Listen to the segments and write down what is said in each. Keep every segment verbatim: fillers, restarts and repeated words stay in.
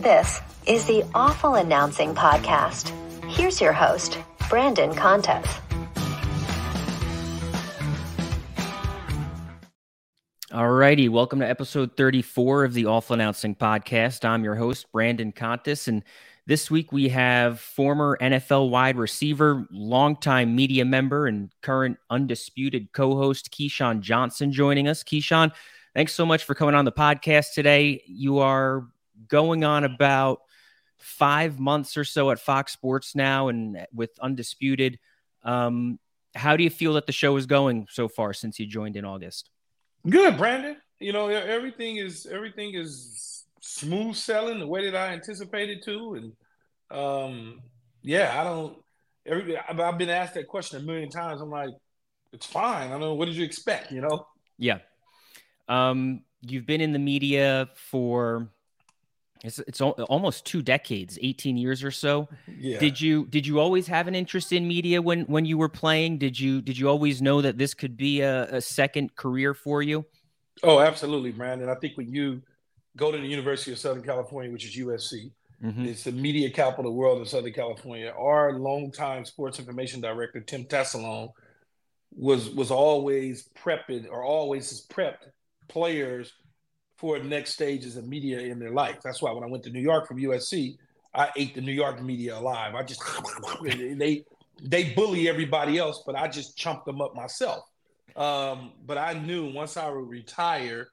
This is the Awful Announcing Podcast. Here's your host, Brandon Contes. Alrighty, welcome to episode thirty-four of the Awful Announcing Podcast. I'm your host, Brandon Contes, and this week we have former N F L wide receiver, longtime media member, and current undisputed co-host Keyshawn Johnson joining us. Keyshawn, thanks so much for coming on the podcast today. You are going on about five months or so at Fox Sports now, and with Undisputed. Um, how do you feel that the show is going so far since you joined in August? Good, Brandon. You know, everything is everything is smooth sailing the way that I anticipated to, and um, yeah, I don't. Every I've been asked that question a million times. I'm like, it's fine. I don't know. What did you expect? You know? Yeah. Um, you've been in the media for it's it's almost two decades, eighteen years or so. Yeah. Did you did you always have an interest in media when when you were playing? Did you did you always know that this could be a, a second career for you? Oh, absolutely, Brandon. I think when you go to the University of Southern California, which is U S C, mm-hmm. It's the media capital of the world in Southern California. Our longtime sports information director, Tim Tessalone, was was always prepping or always has prepped players for the next stages of media in their life. That's why when I went to New York from U S C, I ate the New York media alive. I just they they bully everybody else, but I just chumped them up myself. Um, but I knew once I would retire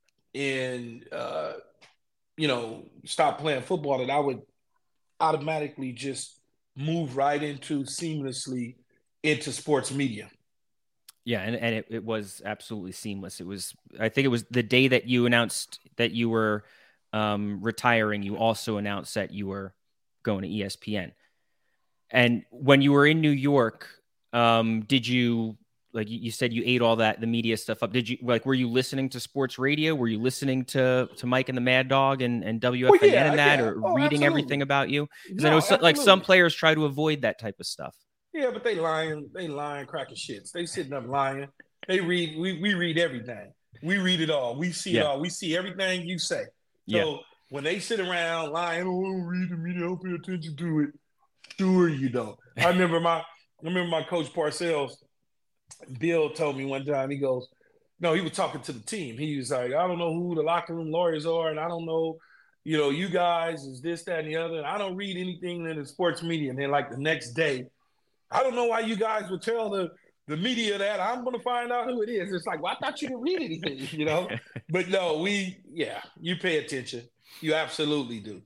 and uh, you know stop playing football, that I would automatically just move right into seamlessly into sports media. Yeah, and, and it, it was absolutely seamless. It was, I think it was the day that you announced that you were um, retiring, you also announced that you were going to E S P N. And when you were in New York, um, did you, like you said, you ate all that, the media stuff up. Did you, like, were you listening to sports radio? Were you listening to, to Mike and the Mad Dog and, and W F A N well, yeah, and that, yeah. or oh, reading absolutely. everything about you? Because no, I know so, like some players try to avoid that type of stuff. Yeah, but they lying, they lying, cracking shits. They sitting up lying. They read, we we read everything. We read it all. We see yeah. it all. We see everything you say. So yeah. when they sit around lying, oh, I don't read the media, I don't pay attention to it. Sure you don't. I remember my, I remember my coach Parcells, Bill told me one time, he goes, no, he was talking to the team. He was like, I don't know who the locker room lawyers are, and I don't know, you know, you guys is this, that, and the other. And I don't read anything in the sports media. And then like the next day, I don't know why you guys would tell the, the media that. I'm going to find out who it is. It's like, well, I thought you didn't read anything, you know? But no, we, yeah, you pay attention. You absolutely do.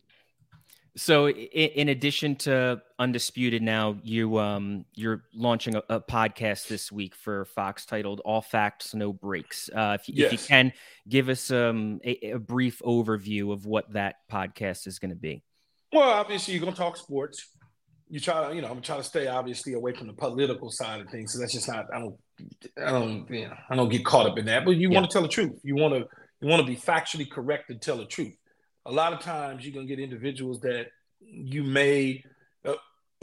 So in, in addition to Undisputed now, you, um, you're launching a, a podcast this week for Fox titled All Facts, No Breaks. Uh, if, yes. if you can, give us um, a, a brief overview of what that podcast is going to be. Well, obviously, you're going to talk sports. You try to, you know, I'm trying to stay obviously away from the political side of things. So that's just not, I don't, I don't, you know, I don't get caught up in that. But you yeah. want to tell the truth. You want to, you want to be factually correct and tell the truth. A lot of times you're going to get individuals that you may, uh,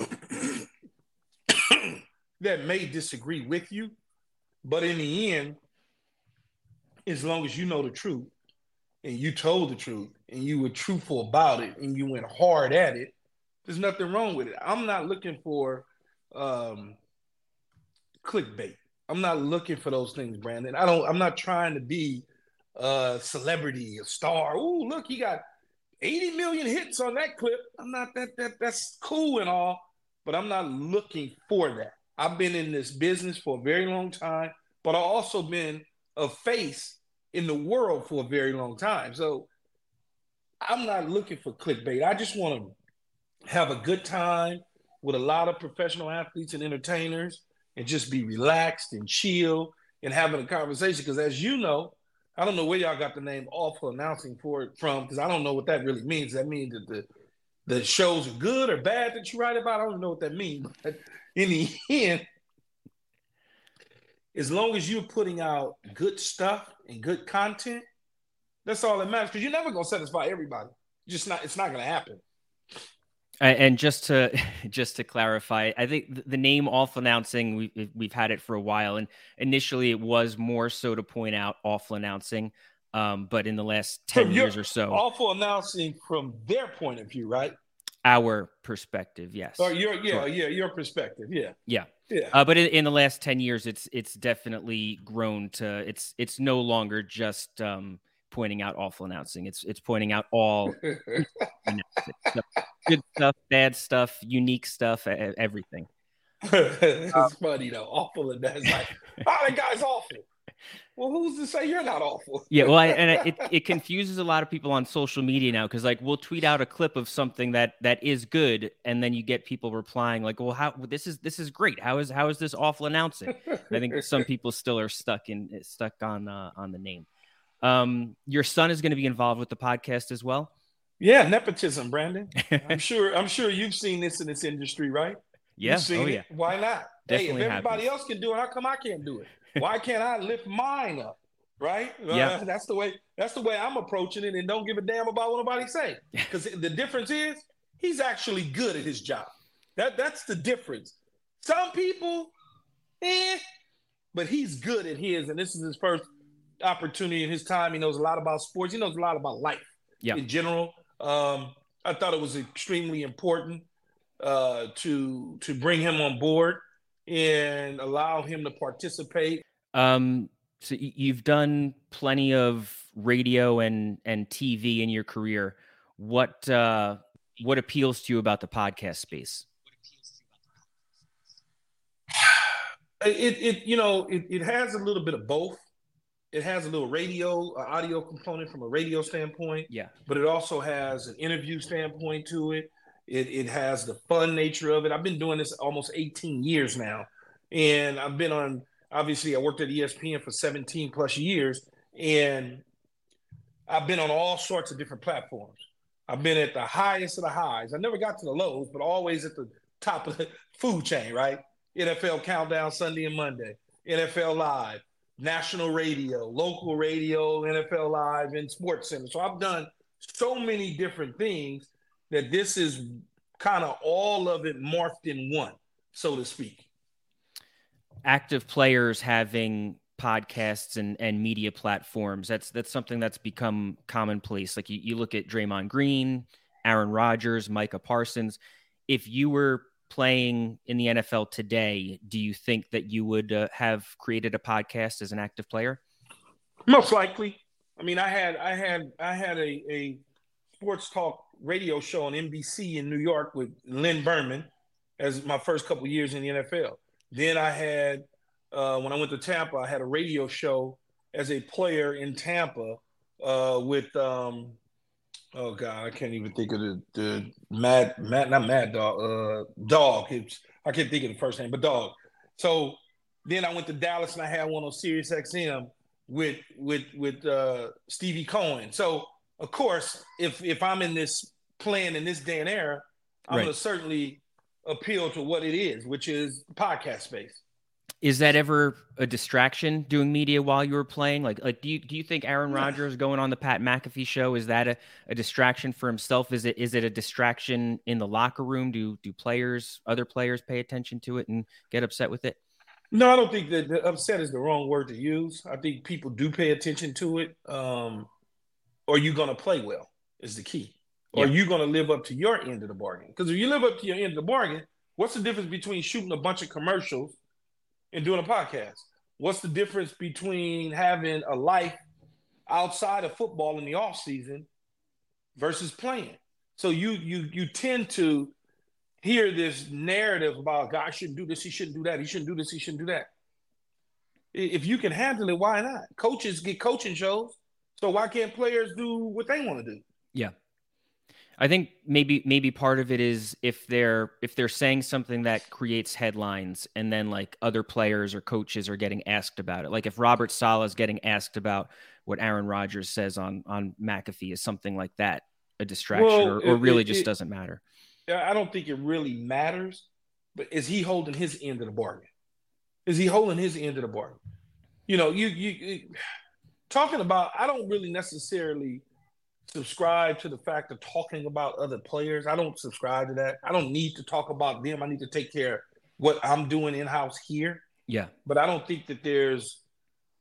that may disagree with you. But in the end, as long as you know the truth and you told the truth and you were truthful about it and you went hard at it, there's nothing wrong with it. I'm not looking for um, clickbait. I'm not looking for those things, Brandon. I don't. I'm not trying to be a celebrity, a star. Ooh, look, he got eighty million hits on that clip. I'm not that. That that's cool and all, but I'm not looking for that. I've been in this business for a very long time, but I've also been a face in the world for a very long time. So I'm not looking for clickbait. I just want to have a good time with a lot of professional athletes and entertainers and just be relaxed and chill and having a conversation. Because as you know, I don't know where y'all got the name Awful Announcing for it from, because I don't know what that really means. Does that mean that the, the shows are good or bad that you write about? I don't know what that means. But in the end, as long as you're putting out good stuff and good content, that's all that matters. Because you're never going to satisfy everybody. Just not. It's not going to happen. And just to just to clarify, I think the name Awful Announcing, we, we've had it for a while. And initially it was more so to point out awful announcing. Um, but in the last ten From years your or so, awful announcing from their point of view, right? our perspective, yes. Or your yeah, Sure. yeah, your perspective, yeah. Yeah. Yeah. Uh, but in, in the last ten years, it's it's definitely grown to it's it's no longer just um, pointing out awful announcing. It's it's pointing out all stuff, good stuff, bad stuff, unique stuff, e- everything. It's funny though. Awful and that's like, oh, that guy's awful. Well, who's to say you're not awful? Yeah, well, I, and it it confuses a lot of people on social media now because like we'll tweet out a clip of something that that is good, and then you get people replying like, "Well, how this is this is great. How is how is this awful announcing?" And I think some people still are stuck in stuck on uh, on the name. Um, your son is going to be involved with the podcast as well. Yeah, nepotism, Brandon. I'm sure. I'm sure you've seen this in this industry, right? Yeah. You've seen oh it. yeah. Why not? Definitely hey, if everybody happens. else can do it, how come I can't do it? Why can't I lift mine up? Right? Yeah. Uh, that's the way. That's the way I'm approaching it, and don't give a damn about what nobody say. Because the difference is he's actually good at his job. That that's the difference. Some people, eh, but he's good at his, and this is his first opportunity in his time. He knows a lot about sports. He knows a lot about life yeah. in general. Um, I thought it was extremely important uh, to to bring him on board and allow him to participate. Um, so you've done plenty of radio and and T V in your career. What uh, what appeals to you about the podcast space? It it you know it, it has a little bit of both. It has a little radio, uh, audio component from a radio standpoint. Yeah. But it also has an interview standpoint to it. It it has the fun nature of it. I've been doing this almost eighteen years now. And I've been on, obviously I worked at E S P N for seventeen plus years. And I've been on all sorts of different platforms. I've been at the highest of the highs. I never got to the lows, but always at the top of the food chain, right? N F L Countdown Sunday and Monday, N F L Live, national radio, local radio, N F L Live, and Sports Center. So I've done so many different things that this is kind of all of it morphed in one, so to speak. Active players having podcasts and, and media platforms, that's that's something that's become commonplace. Like you, you look at Draymond Green, Aaron Rodgers, Micah Parsons. If you were playing in the N F L today, do you think that you would uh, have created a podcast as an active player? Most likely. I mean, I had I had I had a, a sports talk radio show on N B C in New York with Lynn Berman as my first couple of years in the N F L. Then I had uh, when I went to Tampa, I had a radio show as a player in Tampa uh, with um, oh God, I can't even think of the the Mad Mad not Mad Dog uh, Dog. It's, I can't think of the first name, but Dog. So then I went to Dallas and I had one on Sirius X M with with with uh, Stevie Cohen. So of course, if if I'm in this playing in this day and era, I'm right. going to certainly appeal to what it is, which is the podcast space. Is that ever a distraction doing media while you were playing? Like, like do you do you think Aaron Rodgers going on the Pat McAfee show, is that a, a distraction for himself? Is it is it a distraction in the locker room? Do do players, other players pay attention to it and get upset with it? No, I don't think that the upset is the wrong word to use. I think people do pay attention to it. Um, or you going to play well is the key. Or yeah. are you going to live up to your end of the bargain? Because if you live up to your end of the bargain, what's the difference between shooting a bunch of commercials and doing a podcast? What's the difference between having a life outside of football in the off season versus playing? So you you you tend to hear this narrative about God shouldn't do this, he shouldn't do that, he shouldn't do this, he shouldn't do that. If you can handle it, why not? Coaches get coaching shows, so why can't players do what they want to do? Yeah. I think maybe maybe part of it is if they're if they're saying something that creates headlines and then like other players or coaches are getting asked about it. Like if Robert Saleh is getting asked about what Aaron Rodgers says on on McAfee, is something like that a distraction well, or, or it, really it, just it, doesn't matter? I don't think it really matters, but is he holding his end of the bargain? Is he holding his end of the bargain? You know, you you, you talking about, I don't really necessarily subscribe to the fact of talking about other players. I don't subscribe to that. I don't need to talk about them. I need to take care of what I'm doing in-house here. Yeah. But I don't think that there's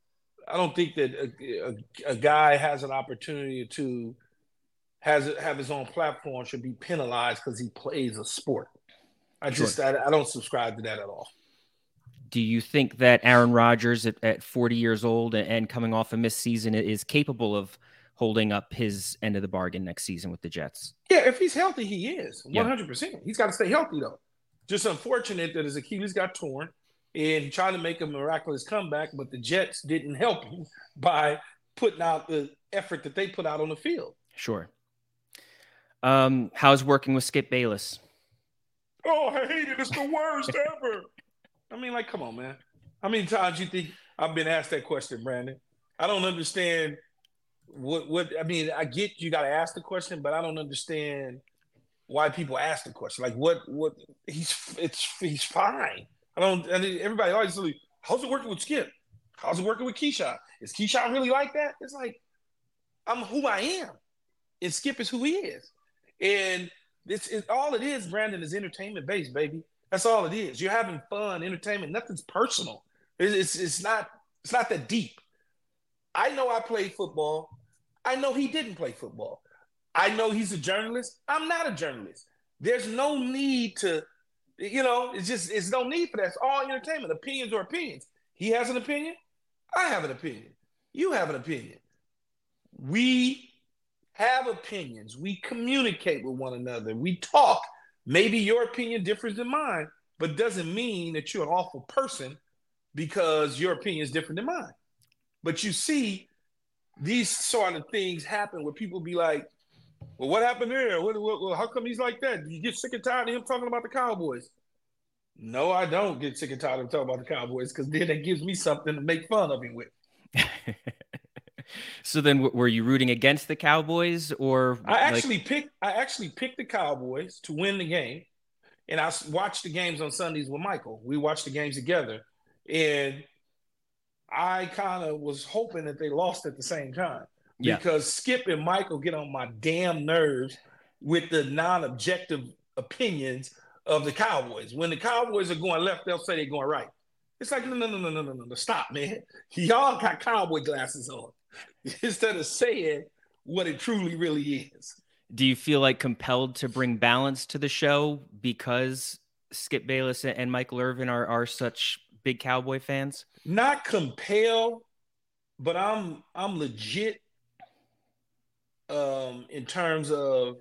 I don't think that a, a, a guy has an opportunity to has have his own platform should be penalized because he plays a sport. I Sure. just I, I don't subscribe to that at all. Do you think that Aaron Rodgers at, at forty years old and coming off a missed season is capable of holding up his end of the bargain next season with the Jets? Yeah, if he's healthy, he is Yeah. one hundred percent. He's got to stay healthy though. Just unfortunate that his Achilles got torn and he tried to make a miraculous comeback, but the Jets didn't help him by putting out the effort that they put out on the field. Sure. Um, how's working with Skip Bayless? Oh, I hate it. It's the worst ever. I mean, like, come on, man. How many times you think I've been asked that question, Brandon? I don't understand what, what I mean, I get you got to ask the question, but I don't understand why people ask the question. Like, what, what, he's, it's, he's fine. I don't, I mean, everybody always say, how's it working with Skip? How's it working with Keyshawn? Is Keyshawn really like that? It's like, I'm who I am. And Skip is who he is. And it's, it's all it is, Brandon, is entertainment based, baby. That's all it is. You're having fun, entertainment. Nothing's personal. It's, it's, it's not it's not that deep. I know I played football. I know he didn't play football. I know he's a journalist. I'm not a journalist. There's no need to, you know, it's just, it's no need for that. It's all entertainment. Opinions are opinions. He has an opinion. I have an opinion. You have an opinion. We have opinions. We communicate with one another. We talk. Maybe your opinion differs than mine, but doesn't mean that you're an awful person because your opinion is different than mine. But you see, these sort of things happen where people be like, well, what happened there? What, what, how come he's like that? Do you get sick and tired of him talking about the Cowboys? No, I don't get sick and tired of him talking about the Cowboys because then it gives me something to make fun of him with. So then, w- were you rooting against the Cowboys, or I like- actually picked I actually picked the Cowboys to win the game, and I s- watched the games on Sundays with Michael. We watched the games together, and I kind of was hoping that they lost at the same time Yeah. because Skip and Michael get on my damn nerves with the non-objective opinions of the Cowboys. When the Cowboys are going left, they'll say they're going right. It's like, no, no, no, no, no, no, no, stop, man. Y'all got cowboy glasses on instead of saying what it truly really is. do you feel like compelled to bring balance to the show because Skip Bayless and Michael Irvin are are such big Cowboy fans? Not compelled, but I'm I'm legit um, in terms of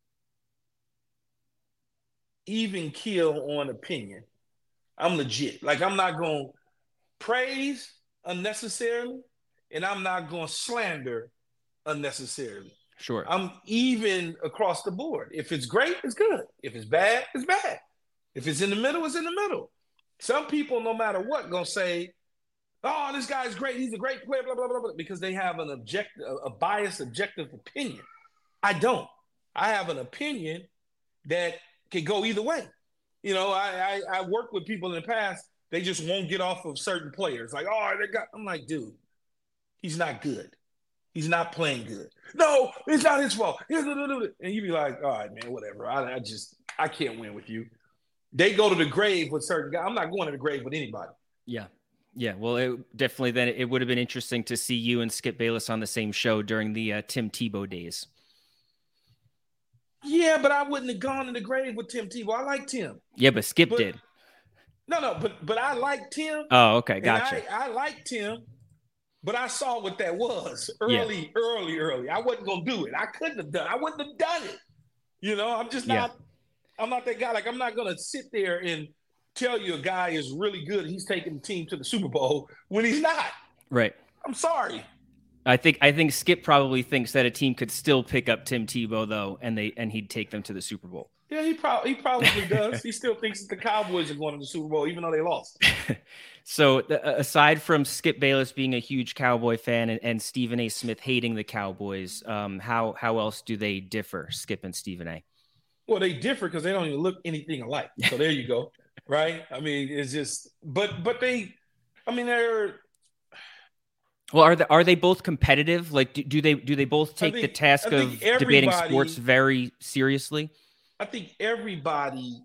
even kill on opinion. I'm legit. Like, I'm not going to praise unnecessarily, and I'm not going to slander unnecessarily. Sure. I'm even across the board. If it's great, it's good. If it's bad, it's bad. If it's in the middle, it's in the middle. Some people, no matter what, going to say, oh, this guy's great. He's a great player, blah, blah, blah, blah, because they have an objective, a biased, objective opinion. I don't. I have an opinion that can go either way. You know, I, I I worked with people in the past. They just won't get off of certain players. Like, oh, they got. I'm like, dude, he's not good. He's not playing good. No, it's not his fault. And you be like, all right, man, whatever. I, I just I can't win with you. They go to the grave with certain guys. I'm not going to the grave with anybody. Yeah. Yeah. Well, it, definitely then it would have been interesting to see you and Skip Bayless on the same show during the uh, Tim Tebow days. Yeah, but I wouldn't have gone in the grave with Tim Tebow. I like Tim. Yeah, but Skip But- did. No, no, but but I like Tim. Oh, okay. And Gotcha. I, I liked him, but I saw what that was Yeah. early, early, early. I wasn't gonna do it. I couldn't have done. I wouldn't have done it. You know, I'm just Yeah. not. I'm not that guy. Like, I'm not gonna sit there and tell you a guy is really good. He's taking the team to the Super Bowl when he's not. Right. I'm sorry. I think I think Skip probably thinks that a team could still pick up Tim Tebow though, and they and he'd take them to the Super Bowl. Yeah, he probably he probably does. He still thinks that the Cowboys are going to the Super Bowl, even though they lost. So th- aside from Skip Bayless being a huge Cowboy fan and, and Stephen A. Smith hating the Cowboys, um, how how else do they differ, Skip and Stephen A.? Well, they differ because they don't even look anything alike. So there you go. Right? I mean, it's just, but but they, I mean, they're. Well, are they are they both competitive? Like, do, do they do they both take think- the task I think of debating everybody- sports very seriously? I think everybody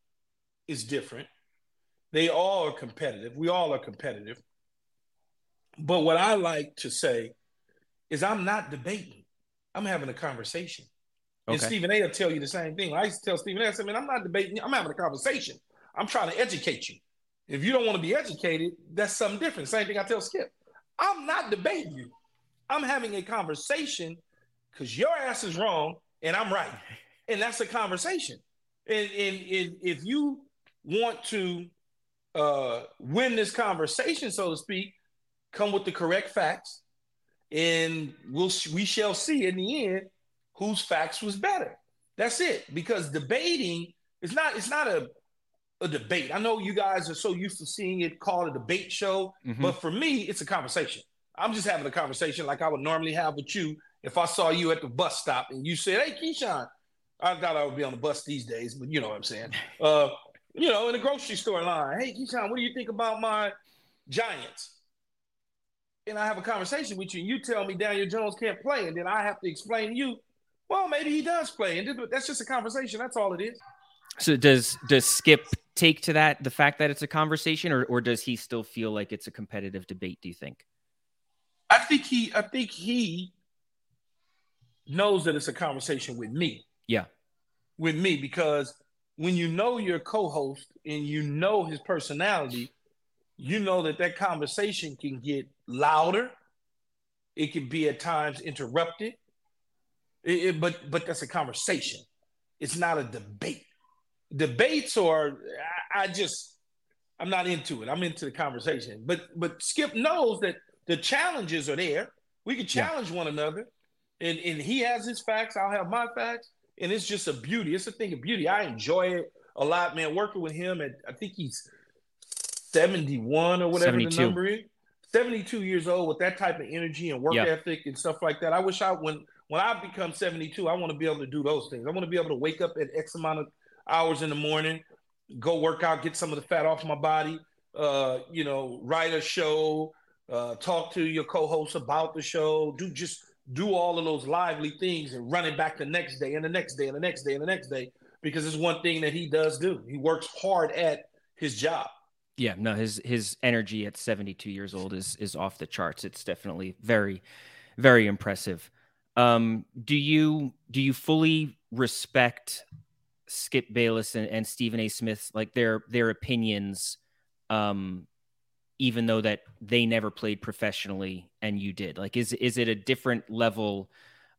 is different. They all are competitive. We all are competitive. But what I like to say is I'm not debating. I'm having a conversation. Okay. And Stephen A will tell you the same thing. I used to tell Stephen A, I said, man, I'm not debating. I'm having a conversation. I'm trying to educate you. If you don't want to be educated, that's something different. Same thing I tell Skip. I'm not debating you. I'm having a conversation because your ass is wrong and I'm right. And that's a conversation. And, and, and if you want to uh, win this conversation, so to speak, come with the correct facts, and we'll we shall see in the end whose facts was better. That's it. Because debating is not it's not a a debate. I know you guys are so used to seeing it called a debate show, mm-hmm. but for me, it's a conversation. I'm just having a conversation like I would normally have with you if I saw you at the bus stop and you said, "Hey, Keyshawn," I thought I would be on the bus these days, but you know what I'm saying. Uh, you know, in the grocery store line, "Hey, Keyshawn, what do you think about my Giants?" And I have a conversation with you, and you tell me Daniel Jones can't play, and then I have to explain to you, well, maybe he does play, and that's just a conversation. That's all it is. So does does Skip take to that the fact that it's a conversation, or or does he still feel like it's a competitive debate? Do you think? I think he, I think he knows that it's a conversation with me. Yeah, with me, because when you know your co-host and you know his personality, you know that that conversation can get louder. It can be at times interrupted. It, it, but but that's a conversation. It's not a debate. Debates are, I, I just, I'm not into it. I'm into the conversation. But but Skip knows that the challenges are there. We can challenge yeah. one another. And, and he has his facts. I'll have my facts. And it's just a beauty. It's a thing of beauty. I enjoy it a lot, man. Working with him, at I think he's seventy-one or whatever seventy-two. The number is. seventy-two years old with that type of energy and work yep. ethic and stuff like that. I wish I, when when I become seventy-two, I want to be able to do those things. I want to be able to wake up at X amount of hours in the morning, go work out, get some of the fat off my body, uh, you know, write a show, uh, talk to your co-host about the show, do just do all of those lively things and run it back the next day and the next day and the next day and the next day, because it's one thing that he does do. He works hard at his job. Yeah, no, his his energy at seventy-two years old is is off the charts. It's definitely very, very impressive. Um, do you do you fully respect Skip Bayless and, and Stephen A. Smith, like their their opinions, um, even though that they never played professionally and you did? Like, is is it a different level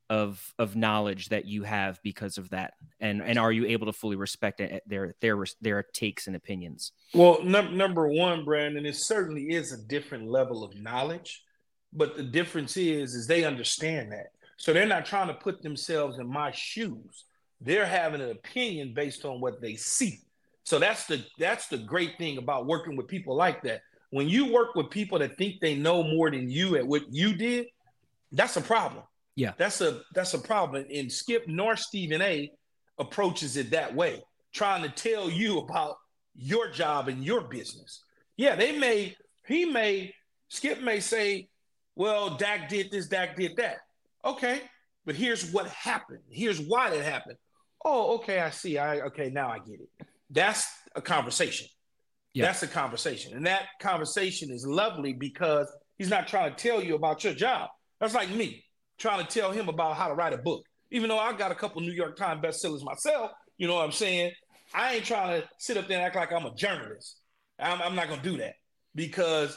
of of knowledge that you have because of that, and and are you able to fully respect their their their takes and opinions? Well, num- number one, Brandon, it certainly is a different level of knowledge, but the difference is is they understand that, so they're not trying to put themselves in my shoes. They're having an opinion based on what they see. So that's the that's the great thing about working with people like that. When you work with people that think they know more than you at what you did, that's a problem. Yeah, that's a that's a problem. And Skip nor Stephen A approaches it that way, trying to tell you about your job and your business. Yeah, they may he may Skip may say, well, Dak did this, Dak did that. Okay, but here's what happened. Here's why that happened. Oh, okay, I see. I okay, now I get it. That's a conversation. Yeah. That's a conversation. And that conversation is lovely because he's not trying to tell you about your job. That's like me trying to tell him about how to write a book. Even though I got a couple New York Times bestsellers myself, you know what I'm saying? I ain't trying to sit up there and act like I'm a journalist. I'm, I'm not going to do that because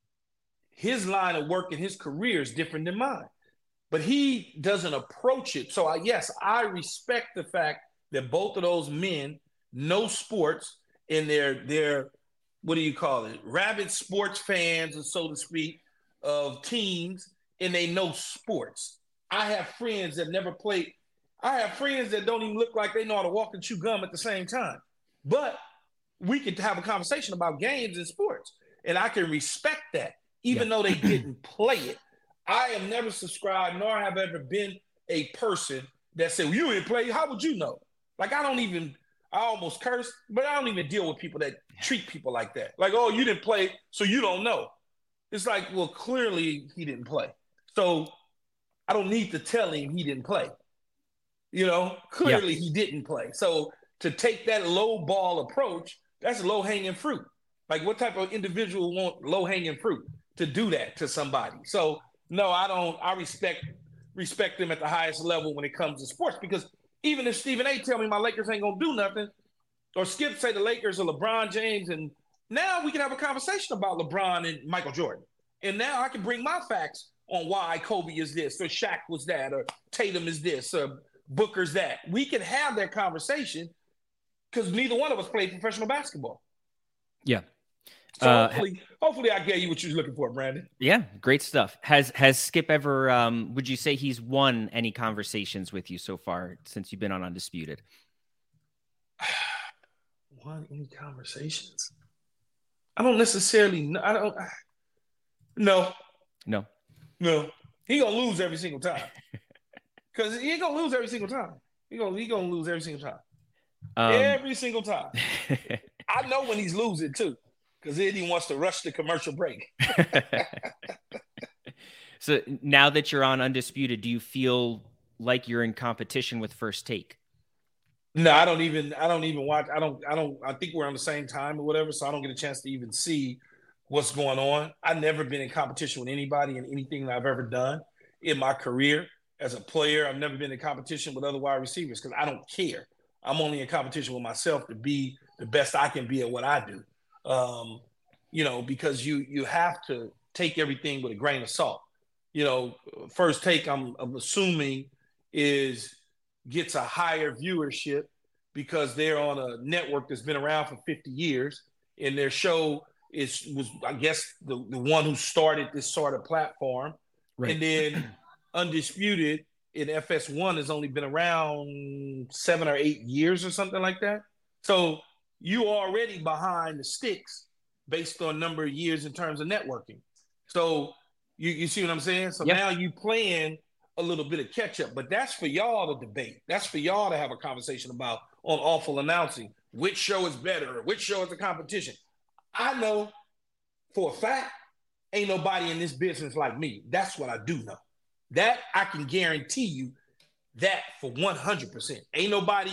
his line of work and his career is different than mine. But he doesn't approach it. So, I, yes, I respect the fact that both of those men know sports and they're, they're what do you call it, rabid sports fans, so to speak, of teams, and they know sports. I have friends that never played. I have friends that don't even look like they know how to walk and chew gum at the same time. But we could have a conversation about games and sports, and I can respect that, even yeah. though they didn't play it. I have never subscribed, nor have ever been a person that said, well, you didn't play. How would you know? Like, I don't even, I almost curse, but I don't even deal with people that treat people like that. Like, oh, you didn't play, so you don't know. It's like, well, clearly he didn't play. So I don't need to tell him he didn't play. You know, clearly yeah. he didn't play. So to take that low ball approach, that's low hanging fruit. Like, what type of individual want low hanging fruit? to do that to somebody. So no, I don't. I respect respect them at the highest level when it comes to sports, because even if Stephen A. tell me my Lakers ain't gonna do nothing, or Skip say the Lakers are LeBron James, and now we can have a conversation about LeBron and Michael Jordan. And now I can bring my facts on why Kobe is this, or Shaq was that, or Tatum is this, or Booker's that. We can have that conversation because neither one of us played professional basketball. Yeah. So uh, hopefully, hopefully I gave you what you was looking for, Brandon. Yeah, great stuff. Has has Skip ever, um, would you say he's won any conversations with you so far since you've been on Undisputed? Won any conversations? I don't necessarily know. I don't. No. No. No. He gonna lose every single time. Because he ain't gonna lose every single time. He gonna he gonna lose every single time. Um, every single time. I know when he's losing too, because then he wants to rush the commercial break. So now that you're on Undisputed, do you feel like you're in competition with First Take? No, I don't even. I don't even watch. I don't. I don't. I think we're on the same time or whatever, so I don't get a chance to even see what's going on. I've never been in competition with anybody in anything that I've ever done in my career as a player. I've never been in competition with other wide receivers because I don't care. I'm only in competition with myself to be the best I can be at what I do. Um, you know, because you you have to take everything with a grain of salt. You know, First Take, I'm, I'm assuming, is gets a higher viewership because they're on a network that's been around for fifty years, and their show is was, I guess, the, the one who started this sort of platform. Right. And then Undisputed in F S one has only been around seven or eight years or something like that. So you already behind the sticks based on number of years in terms of networking. So you, you see what I'm saying? So yep. Now you playing a little bit of catch up, but that's for y'all to debate. That's for y'all to have a conversation about on Awful Announcing. Which show is better? Or which show is the competition? I know for a fact, ain't nobody in this business like me. That's what I do know. That I can guarantee you that for one hundred percent. Ain't nobody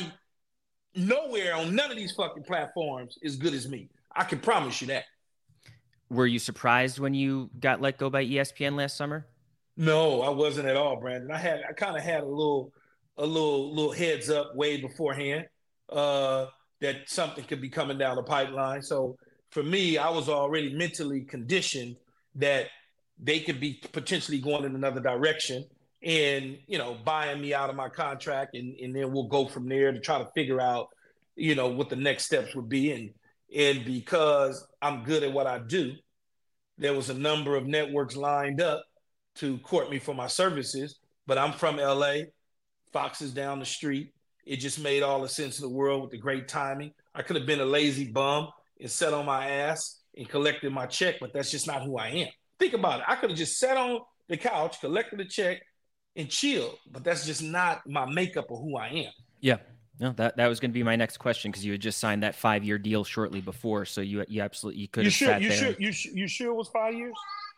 nowhere on none of these fucking platforms as good as me. I can promise you that. Were you surprised when you got let go by E S P N last summer? No, I wasn't at all, Brandon. I had I kind of had a little a little little heads up way beforehand uh, that something could be coming down the pipeline. So for me, I was already mentally conditioned that they could be potentially going in another direction and, you know, buying me out of my contract, and, and then we'll go from there to try to figure out, you know, what the next steps would be. And and because I'm good at what I do, there was a number of networks lined up to court me for my services, but I'm from L A. Fox is down the street. It just made all the sense in the world with the great timing. I could have been a lazy bum and sat on my ass and collected my check, but that's just not who I am. Think about it. I could have just sat on the couch, collected a check, and chilled, but that's just not my makeup of who I am. Yeah. No, that, that was going to be my next question, because you had just signed that five-year deal shortly before, so you you absolutely you could you have sure, sat you there. Sure, you, you sure it was five years?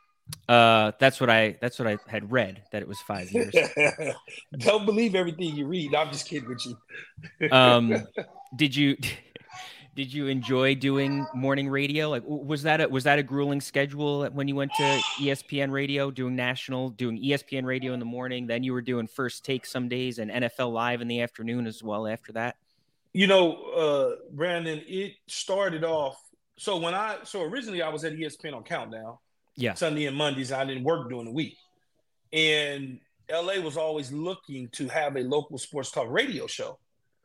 Uh, that's what I that's what I had read, that it was five years. Don't believe everything you read. I'm just kidding with you. um, did you did you enjoy doing morning radio? Like, was that a, was that a grueling schedule when you went to E S P N Radio, doing national, doing E S P N Radio in the morning? Then you were doing First Take some days and N F L Live in the afternoon as well after that. You know, uh, Brandon, it started off. So when I so originally I was at E S P N on Countdown. Yeah. Sunday and Mondays, I didn't work during the week. And L A was always looking to have a local sports talk radio show.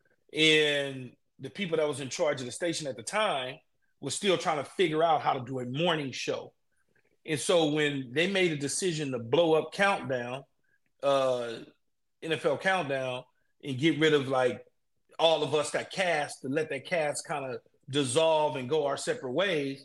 And the people that was in charge of the station at the time was still trying to figure out how to do a morning show. And so when they made a decision to blow up Countdown, uh, N F L Countdown, and get rid of like all of us that cast, to let that cast kind of dissolve and go our separate ways,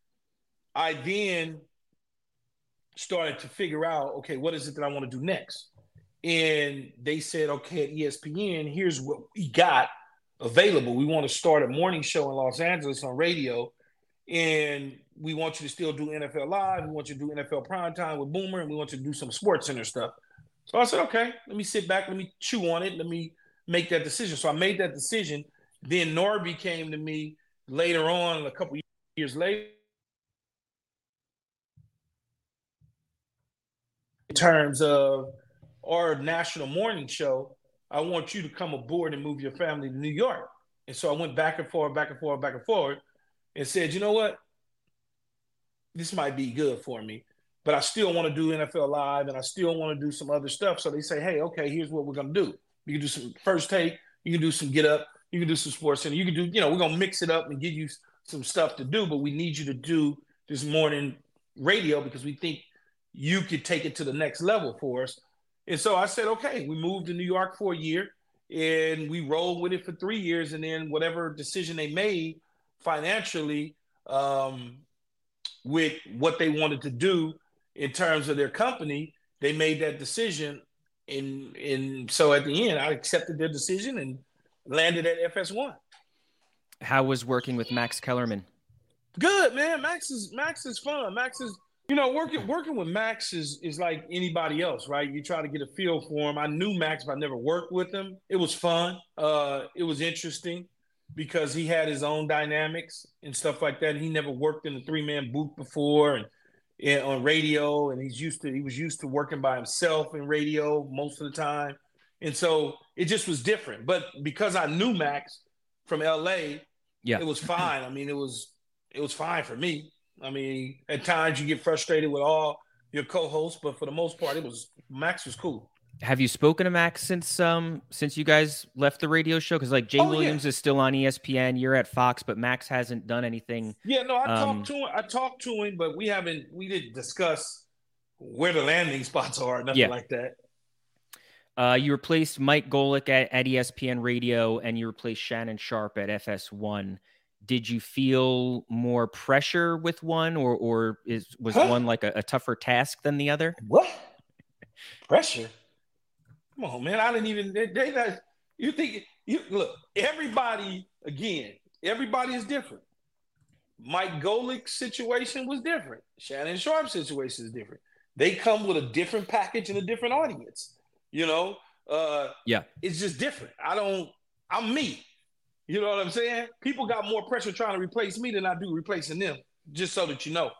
I then started to figure out, okay, what is it that I want to do next? And they said, okay, at E S P N, here's what we got available. We want to start a morning show in Los Angeles on radio, and we want you to still do N F L Live. We want you to do N F L Primetime with Boomer, and we want you to do some Sports Center stuff. So I said, okay, let me sit back, let me chew on it, let me make that decision. So I made that decision. Then Norby came to me later on, a couple years later, terms of our national morning show, I want you to come aboard and move your family to New York. And so I went back and forth, back and forth, back and forth, and said, you know what? This might be good for me, but I still want to do N F L Live, and I still want to do some other stuff. So they say, hey, okay, here's what we're going to do. You can do some First Take. You can do some Get Up. You can do some Sports Center. You can do, you know, we're going to mix it up and give you some stuff to do, but we need you to do this morning radio because we think you could take it to the next level for us. And so I said, okay, we moved to New York for a year and we rolled with it for three years. And then whatever decision they made financially um, with what they wanted to do in terms of their company, they made that decision. And, and so at the end, I accepted their decision and landed at F S one. How was working with Max Kellerman? Good, man. Max is Max is fun. Max is, you know, working working with Max is is like anybody else, right? You try to get a feel for him. I knew Max, but I never worked with him. It was fun. Uh, it was interesting because he had his own dynamics and stuff like that. He never worked in a three man booth before and, and on radio, and he's used to he was used to working by himself in radio most of the time, and so it just was different. But because I knew Max from L A, yeah, it was fine. I mean, it was. It was fine for me. I mean, at times you get frustrated with all your co-hosts, but for the most part, it was Max was cool. Have you spoken to Max since um since you guys left the radio show? Because like Jay oh, Williams yeah. is still on E S P N, you're at Fox, but Max hasn't done anything. Yeah, no, I um, talked to him. I talked to him, but we haven't. We didn't discuss where the landing spots are, nothing yeah. like that. Uh, you replaced Mike Golic at, at E S P N Radio, and you replaced Shannon Sharpe at F S one. Did you feel more pressure with one, or or is was huh? one like a, a tougher task than the other? What pressure? Come on, man! I didn't even. They, they not, you think you look? Everybody again. Everybody is different. Mike Golic's situation was different. Shannon Sharpe's situation is different. They come with a different package and a different audience. You know. Uh, yeah. It's just different. I don't. I'm me. You know what I'm saying? People got more pressure trying to replace me than I do replacing them, just so that you know.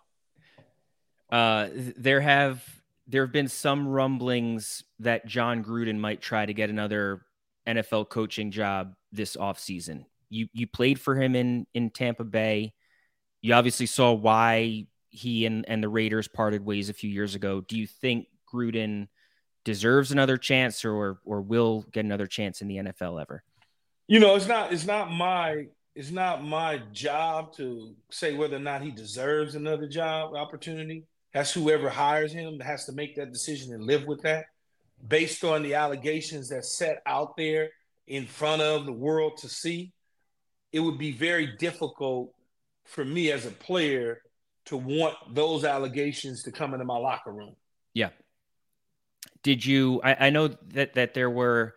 Uh, there have there have been some rumblings that John Gruden might try to get another N F L coaching job this offseason. You you played for him in, in Tampa Bay. You obviously saw why he and, and the Raiders parted ways a few years ago. Do you think Gruden deserves another chance or or will get another chance in the N F L ever? You know, it's not it's not my it's not my job to say whether or not he deserves another job opportunity. That's whoever hires him that has to make that decision and live with that based on the allegations that's set out there in front of the world to see. It would be very difficult for me as a player to want those allegations to come into my locker room. Yeah. Did you I, I know that that there were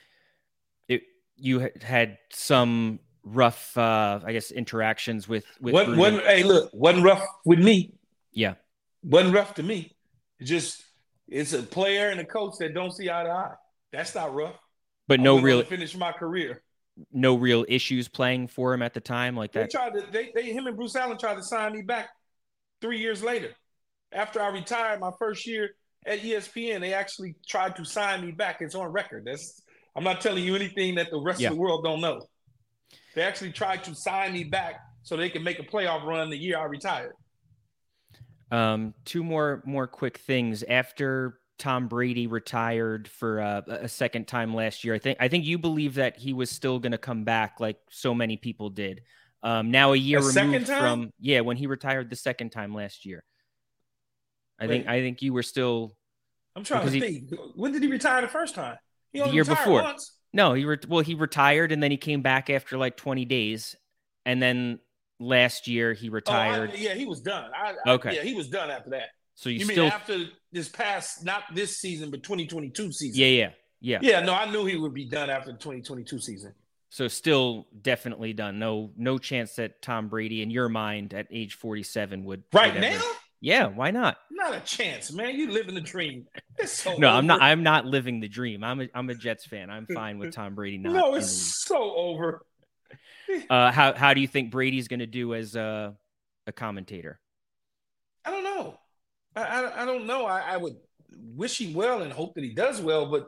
you had some rough, uh, I guess, interactions with with. What, what, hey, look, wasn't rough with me. Yeah, wasn't rough to me. It just it's a player and a coach that don't see eye to eye. That's not rough. But no real finish my career. No real issues playing for him at the time, like that. They tried to. They, they him and Bruce Allen tried to sign me back three years later. After I retired my first year at E S P N, they actually tried to sign me back. It's on record. That's. I'm not telling you anything that the rest yeah. of the world don't know. They actually tried to sign me back so they can make a playoff run the year I retired. Um, two more more quick things. After Tom Brady retired for uh, a second time last year, I think I think you believe that he was still going to come back, like so many people did. Um, now a year a removed time? from yeah, when he retired the second time last year. I Wait. think I think you were still. I'm trying to he, think. When did he retire the first time? The year before. Once. No, he re- well he retired and then he came back after like twenty days, and then last year he retired. Oh, I, yeah, he was done. I, okay, I, yeah, he was done after that. So you, you still mean after this past, not this season, but twenty twenty-two season? Yeah, yeah, yeah. Yeah, no, I knew he would be done after the twenty twenty-two season. So still definitely done. No, no chance that Tom Brady, in your mind, at age forty-seven, would right would ever... now. Yeah, why not? Not a chance, man. You living the dream. It's so no, over. I'm not. I'm not living the dream. I'm a I'm a Jets fan. I'm fine with Tom Brady not. No, it's so over. uh, how how do you think Brady's going to do as a a commentator? I don't know. I I, I don't know. I, I would wish him well and hope that he does well, but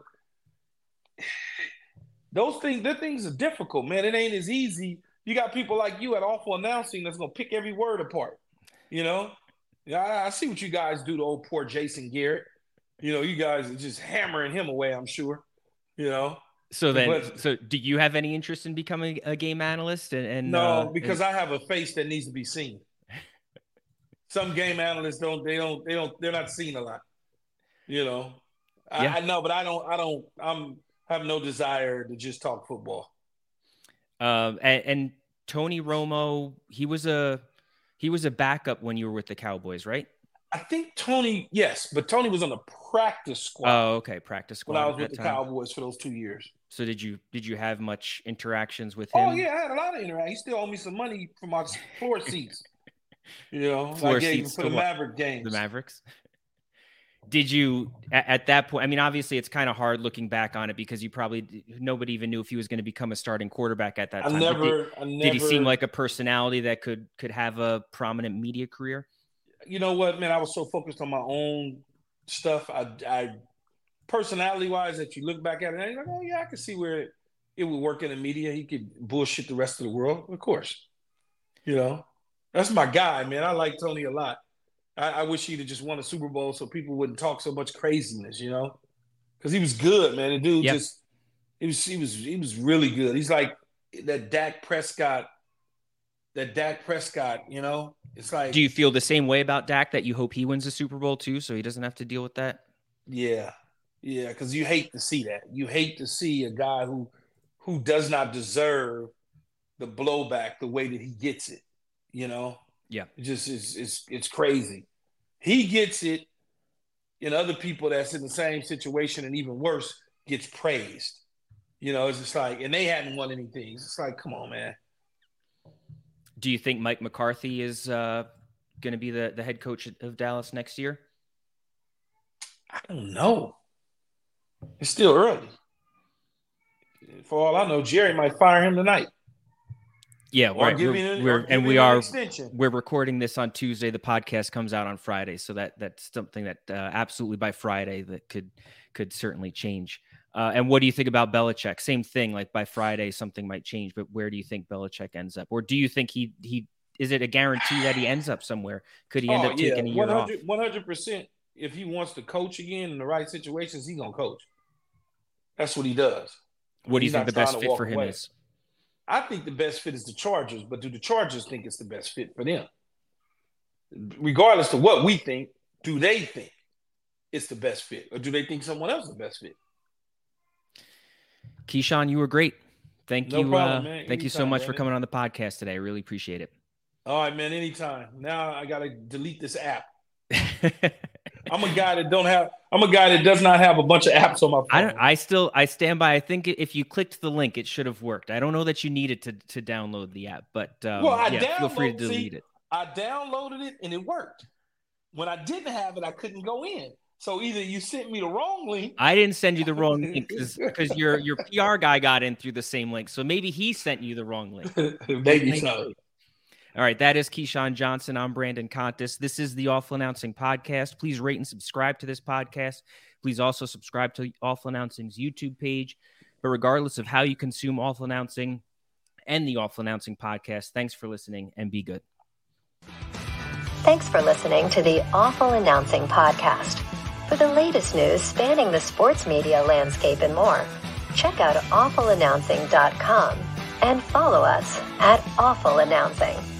those things, the things are difficult, man. It ain't as easy. You got people like you at Awful Announcing that's gonna pick every word apart. You know, yeah, I, I see what you guys do to old poor Jason Garrett. You know, you guys are just hammering him away, I'm sure. You know. So then, but, so do you have any interest in becoming a game analyst? And, and no, uh, because and... I have a face that needs to be seen. Some game analysts don't. They don't. They don't. They're not seen a lot. You know. Yeah. I, I know, but I don't. I don't. I'm have no desire to just talk football. Um, and, and Tony Romo, he was a he was a backup when you were with the Cowboys, right? I think Tony, yes, but Tony was on the practice squad. Oh, okay, practice squad. When I was with the time. Cowboys for those two years. So did you did you have much interactions with him? Oh yeah, I had a lot of interaction. He still owed me some money for my floor seats. You know, floor I gave seats him for the what? Maverick games. The Mavericks. Did you at, at that point? I mean, obviously, it's kind of hard looking back on it because you probably nobody even knew if he was going to become a starting quarterback at that I time. Never, did, I never. Did he seem like a personality that could could have a prominent media career? You know what, man? I was so focused on my own stuff. I, I personality wise, that you look back at it, and you're like, oh yeah, I can see where it, it would work in the media. He could bullshit the rest of the world, of course. You know, that's my guy, man. I like Tony a lot. I, I wish he'd have just won a Super Bowl so people wouldn't talk so much craziness, you know, because he was good, man. The dude yep. just he was he was he was really good. He's like that Dak Prescott. That Dak Prescott, you know, it's like. Do you feel the same way about Dak, that you hope he wins the Super Bowl too, so he doesn't have to deal with that? Yeah, yeah, because you hate to see that. You hate to see a guy who who does not deserve the blowback the way that he gets it. You know. Yeah, it just is. It's it's crazy. He gets it, and other people that's in the same situation and even worse gets praised. You know, it's just like, and they hadn't won anything. It's like, come on, man. Do you think Mike McCarthy is uh, going to be the, the head coach of Dallas next year? I don't know. It's still early. For all I know, Jerry might fire him tonight. Yeah, or right. Give we're, an, we're, or and we are. Extension. We're recording this on Tuesday. The podcast comes out on Friday, so that that's something that uh, absolutely by Friday that could could certainly change. Uh, and what do you think about Belichick? Same thing, like by Friday something might change, but where do you think Belichick ends up? Or do you think he he is it a guarantee that he ends up somewhere? Could he end oh, up taking yeah. a year off? one hundred percent if he wants to coach again in the right situations, he's going to coach. That's what he does. What do you he's think the best fit for him away. is? I think the best fit is the Chargers, but do the Chargers think it's the best fit for them? Regardless of what we think, do they think it's the best fit? Or do they think someone else is the best fit? Keyshawn, you were great. Thank no you. Problem, uh, man. Thank anytime, you so much man. for coming on the podcast today. I really appreciate it. All right, man. Anytime. Now I got to delete this app. I'm a guy that don't have. I'm a guy that does not have a bunch of apps on my phone. I don't, I still I stand by. I think if you clicked the link, it should have worked. I don't know that you needed to to download the app, but um, well, I yeah, feel free to delete see, it. I downloaded it and it worked. When I didn't have it, I couldn't go in. So either you sent me the wrong link. I didn't send you the wrong link because your your P R guy got in through the same link. So maybe he sent you the wrong link. Maybe so. All right, that is Keyshawn Johnson. I'm Brandon Contis. This is the Awful Announcing Podcast. Please rate and subscribe to this podcast. Please also subscribe to Awful Announcing's YouTube page. But regardless of how you consume Awful Announcing and the Awful Announcing Podcast, thanks for listening and be good. Thanks for listening to the Awful Announcing Podcast. For the latest news spanning the sports media landscape and more, check out awful announcing dot com and follow us at Awful Announcing.